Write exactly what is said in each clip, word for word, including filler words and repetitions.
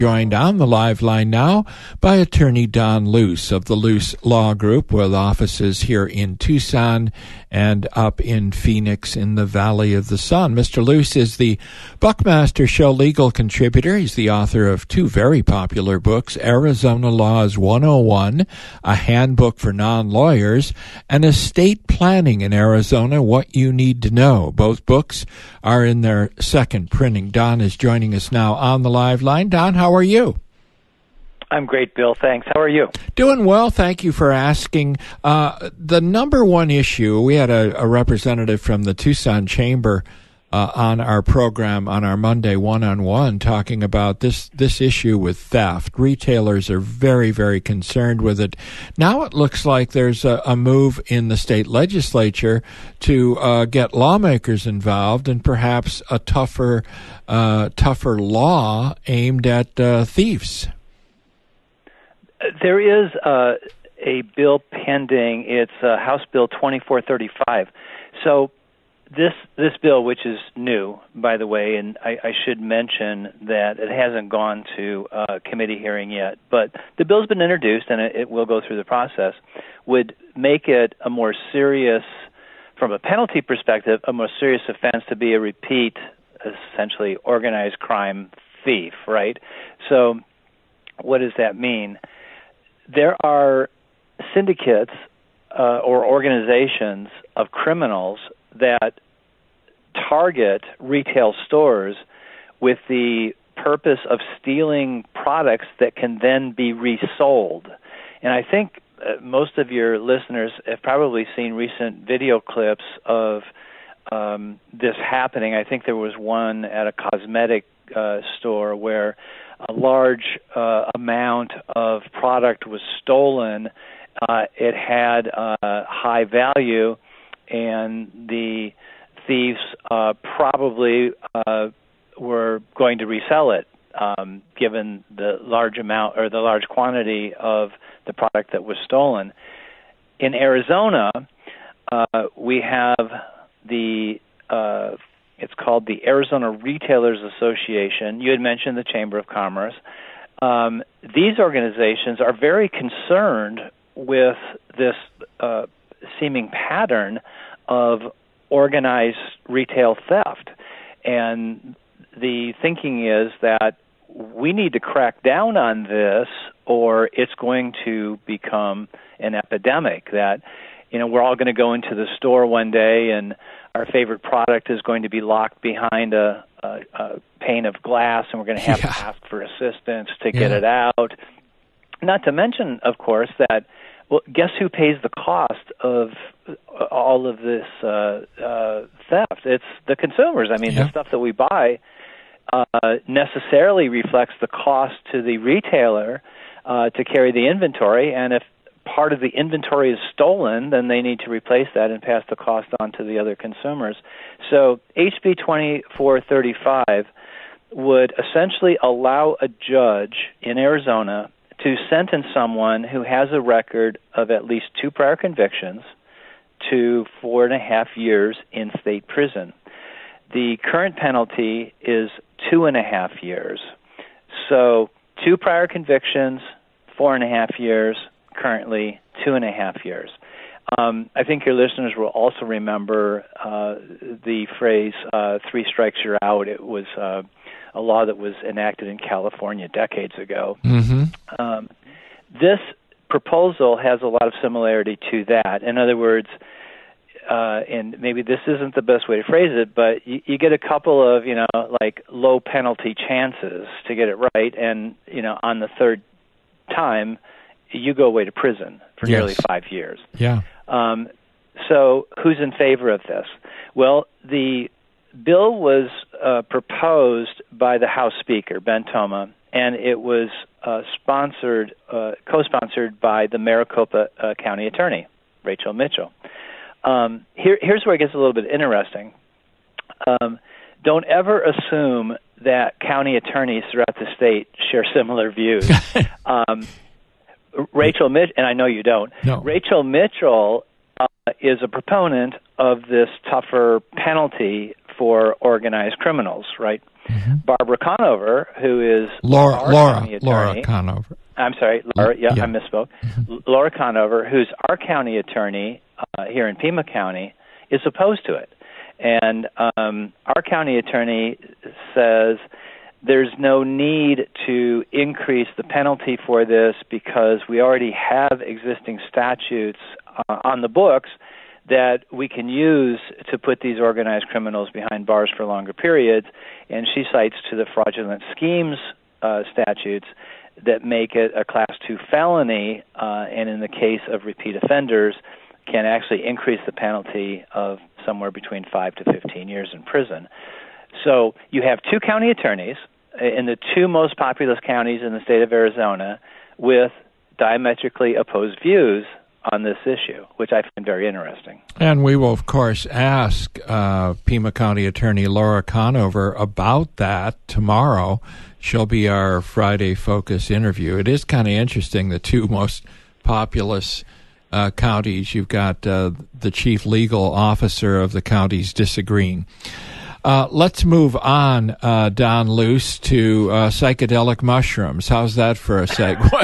Joined on the live line now by attorney Don Luce of the Luce Law Group, with offices here in Tucson and up in Phoenix in the Valley of the Sun. Mister Luce is the Buckmaster Show legal contributor. He's the author of two very popular books, Arizona Laws one oh one, a handbook for non-lawyers, and Estate Planning in Arizona, What You Need to Know. Both books are in their second printing. Don is joining us now on the live line. Don, how are you? I'm great, Bill. Thanks. How are you? Doing well. Thank you for asking. Uh, the number one issue, we had a, a representative from the Tucson Chamber uh, on our program on our Monday one-on-one talking about this, this issue with theft. Retailers are very, very concerned with it. Now it looks like there's a, a move in the state legislature to uh, get lawmakers involved and perhaps a tougher, uh, tougher law aimed at uh, thieves. There is uh, a bill pending. It's uh, House Bill twenty-four thirty-five. So this this bill, which is new, by the way, and I, I should mention that it hasn't gone to uh, committee hearing yet, but the bill's been introduced and it, it will go through the process, would make it a more serious, from a penalty perspective, a more serious offense to be a repeat, essentially, organized crime thief, right? So what does that mean? There are syndicates uh, or organizations of criminals that target retail stores with the purpose of stealing products that can then be resold. And I think uh, most of your listeners have probably seen recent video clips of um, this happening. I think there was one at a cosmetic uh, store where a large uh, amount of product was stolen. Uh, it had uh, high value, and the thieves uh, probably uh, were going to resell it, um, given the large amount or the large quantity of the product that was stolen. In Arizona, uh, we have the uh, It's called the Arizona Retailers Association. You had mentioned the Chamber of Commerce. Um, these organizations are very concerned with this uh, seeming pattern of organized retail theft. And the thinking is that we need to crack down on this, or it's going to become an epidemic. That, you know, we're all going to go into the store one day and our favorite product is going to be locked behind a, a, a pane of glass, and we're going to have yeah. to ask for assistance to yeah. get it out. Not to mention, of course, that, well, guess who pays the cost of all of this uh, uh, theft? It's the consumers. I mean, yeah. the stuff that we buy uh, necessarily reflects the cost to the retailer uh, to carry the inventory, and if part of the inventory is stolen, then they need to replace that and pass the cost on to the other consumers. So H B twenty-four thirty-five would essentially allow a judge in Arizona to sentence someone who has a record of at least two prior convictions to four and a half years in state prison. The current penalty is two and a half years. So two prior convictions, four and a half years, currently two and a half years. Um, I think your listeners will also remember uh, the phrase, uh, three strikes, you're out. It was uh, a law that was enacted in California decades ago. Mm-hmm. Um, this proposal has a lot of similarity to that. In other words, uh, and maybe this isn't the best way to phrase it, but you, you get a couple of, you know, like low penalty chances to get it right, and, you know, on the third time, you go away to prison for yes. nearly five years. Yeah. Um, so who's in favor of this? Well, the bill was uh, proposed by the House Speaker, Ben Toma, and it was uh, sponsored, uh, co-sponsored by the Maricopa uh, County Attorney, Rachel Mitchell. Um, here, here's where it gets a little bit interesting. Um, don't ever assume that county attorneys throughout the state share similar views. um, Rachel Mitchell, and I know you don't, no. Rachel Mitchell uh, is a proponent of this tougher penalty for organized criminals, right? Mm-hmm. Barbara Conover, who is Laura, our Laura, county attorney. Laura Conover. I'm sorry, Laura, yeah, yeah. I misspoke. Mm-hmm. Laura Conover, who's our county attorney uh, here in Pima County, is opposed to it. And um, our county attorney says there's no need to increase the penalty for this because we already have existing statutes uh, on the books that we can use to put these organized criminals behind bars for longer periods. And she cites to the fraudulent schemes uh, statutes that make it a class two felony, uh, and in the case of repeat offenders, can actually increase the penalty of somewhere between five to fifteen years in prison. So you have two county attorneys in the two most populous counties in the state of Arizona with diametrically opposed views on this issue, which I find very interesting. And we will, of course, ask uh, Pima County Attorney Laura Conover about that tomorrow. She'll be our Friday Focus interview. It is kind of interesting, the two most populous uh, counties. You've got uh, the chief legal officer of the counties disagreeing. Uh, let's move on, uh, Don Luce, to uh, psychedelic mushrooms. How's that for a segue?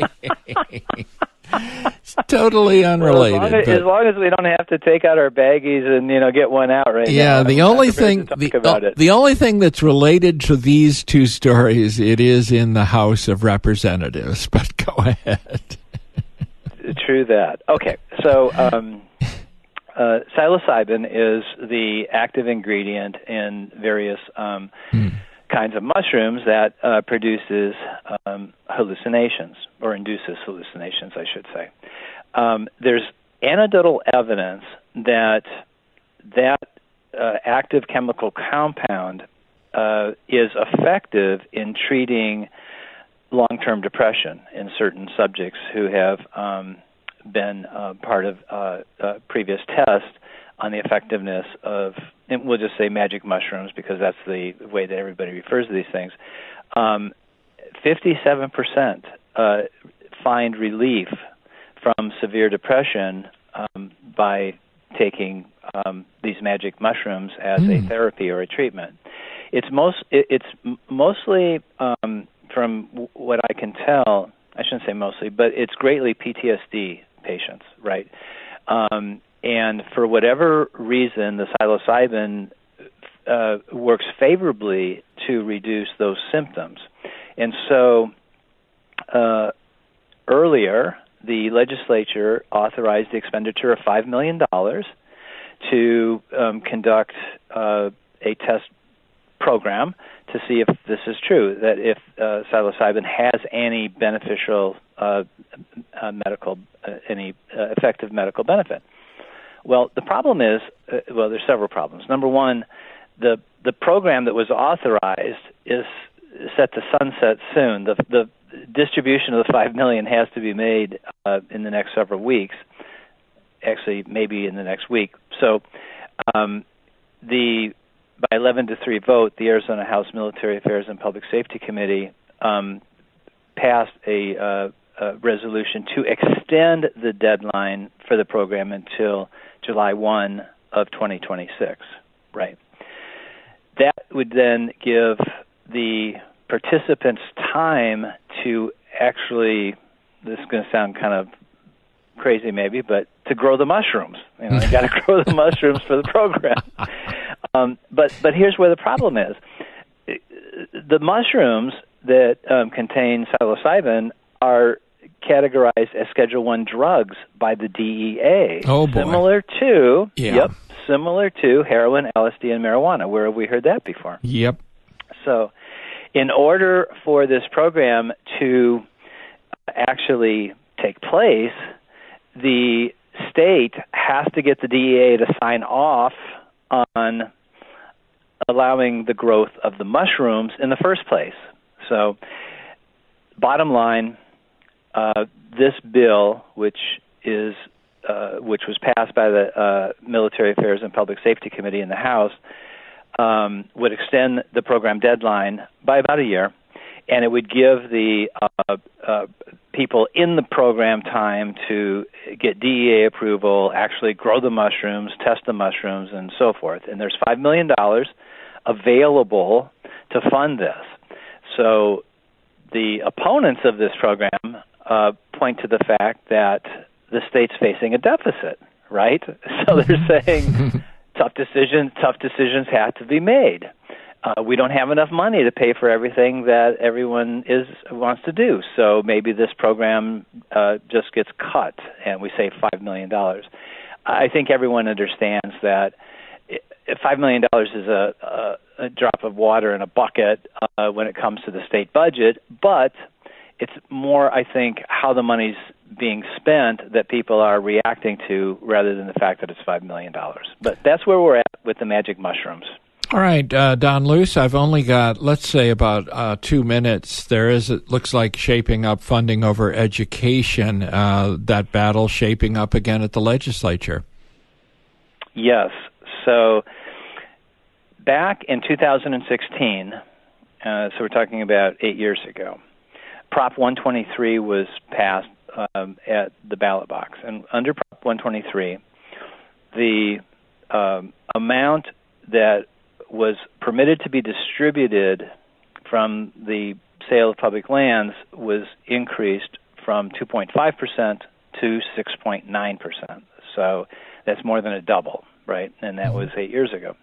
It's totally unrelated. Well, as, long as, but, as long as we don't have to take out our baggies and you know get one out right yeah, now. Yeah, the I'm only thing the, uh, the only thing that's related to these two stories, it is in the House of Representatives. But go ahead. True that. Okay, so. Um, Uh, psilocybin is the active ingredient in various um, mm. kinds of mushrooms that uh, produces um, hallucinations, or induces hallucinations, I should say. Um, there's anecdotal evidence that that uh, active chemical compound uh, is effective in treating long-term depression in certain subjects who have um, been uh, part of uh, uh, previous tests on the effectiveness of, and we'll just say magic mushrooms because that's the way that everybody refers to these things. Um, fifty-seven percent uh, find relief from severe depression um, by taking um, these magic mushrooms as mm. a therapy or a treatment. It's most, it, it's mostly, um, from w- what I can tell, I shouldn't say mostly, but it's greatly P T S D patients, right? Um, and for whatever reason, the psilocybin uh, works favorably to reduce those symptoms. And so uh, earlier, the legislature authorized the expenditure of five million dollars to um, conduct uh, a test program to see if this is true, that if uh, psilocybin has any beneficial uh, uh, medical, uh, any uh, effective medical benefit. Well, the problem is, uh, well, there's several problems. Number one, the the program that was authorized is set to sunset soon. The the distribution of the five million has to be made uh, in the next several weeks. Actually, maybe in the next week. So, um, the by eleven to three vote, the Arizona House Military Affairs and Public Safety Committee um, passed a, uh, a resolution to extend the deadline for the program until July first of twenty twenty-six. Right. That would then give the participants time to actually, this is going to sound kind of crazy maybe, but to grow the mushrooms. You know, they got to grow the mushrooms for the program. Um, but but here's where the problem is. The mushrooms that um, contain psilocybin are categorized as Schedule One drugs by the D E A. Oh, boy. Similar to, yeah. yep, similar to heroin, L S D, and marijuana. Where have we heard that before? Yep. So in order for this program to actually take place, the state has to get the D E A to sign off on allowing the growth of the mushrooms in the first place. So, bottom line, uh, this bill, which is uh, which was passed by the uh, Military Affairs and Public Safety Committee in the House, um, would extend the program deadline by about a year, and it would give the uh, uh, people in the program time to get D E A approval, actually grow the mushrooms, test the mushrooms, and so forth. And there's five million dollars available to fund this. So the opponents of this program uh, point to the fact that the state's facing a deficit, right? So they're saying tough decisions, tough decisions have to be made. Uh, we don't have enough money to pay for everything that everyone is wants to do. So maybe this program uh, just gets cut, and we save five million dollars. I think everyone understands that five million dollars is a, a, a drop of water in a bucket uh, when it comes to the state budget, but it's more, I think, how the money's being spent that people are reacting to rather than the fact that it's five million dollars. But that's where we're at with the magic mushrooms. All right, uh, Don Luce, I've only got, let's say, about uh, two minutes. There is, it looks like, shaping up funding over education, uh, that battle shaping up again at the legislature. Yes. So back in two thousand sixteen, uh, so we're talking about eight years ago, Prop one twenty-three was passed um, at the ballot box. And under Prop one twenty-three, the um, amount that was permitted to be distributed from the sale of public lands was increased from two point five percent to six point nine percent. So that's more than a double, right? And that was eight years ago.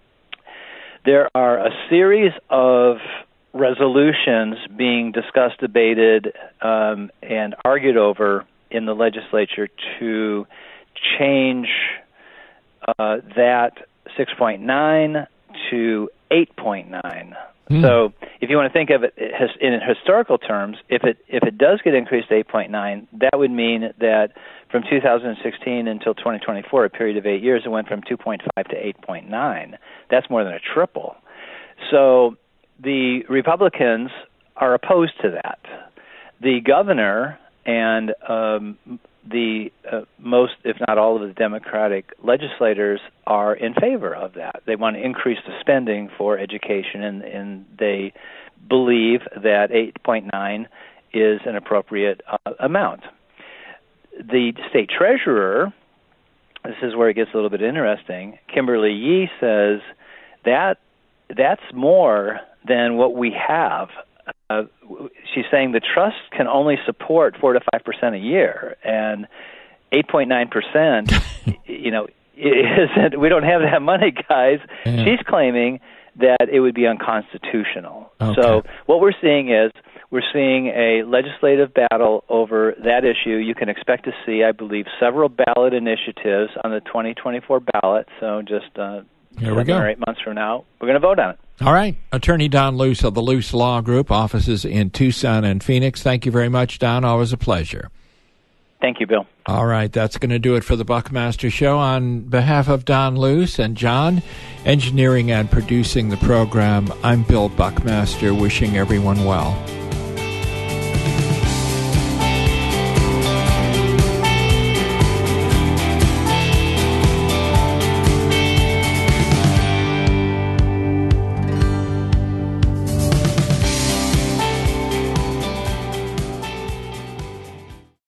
There are a series of resolutions being discussed, debated, um, and argued over in the legislature to change uh, that six point nine to eight point nine. Mm. So if you want to think of it in historical terms, if it if it does get increased to eight point nine, that would mean that from two thousand sixteen until twenty twenty-four, a period of eight years, it went from two point five to eight point nine. That's more than a triple. So the Republicans are opposed to that. The governor and um, the uh, most, if not all, of the Democratic legislators are in favor of that. They want to increase the spending for education, and, and they believe that eight point nine is an appropriate uh, amount. The state treasurer, this is where it gets a little bit interesting, Kimberly Yee says that that's more than what we have. Uh, she's saying the trust can only support four to five percent a year, and eight point nine percent, you know, isn't. We don't have that money, guys. Yeah. She's claiming that it would be unconstitutional. Okay. So what we're seeing is we're seeing a legislative battle over that issue. You can expect to see, I believe, several ballot initiatives on the twenty twenty-four ballot. So just uh, Here we go. seven or eight months from now, we're going to vote on it. All right. Attorney Don Luce of the Luce Law Group, offices in Tucson and Phoenix. Thank you very much, Don. Always a pleasure. Thank you, Bill. All right. That's going to do it for the Buckmaster Show. On behalf of Don Luce and John, engineering and producing the program, I'm Bill Buckmaster, wishing everyone well.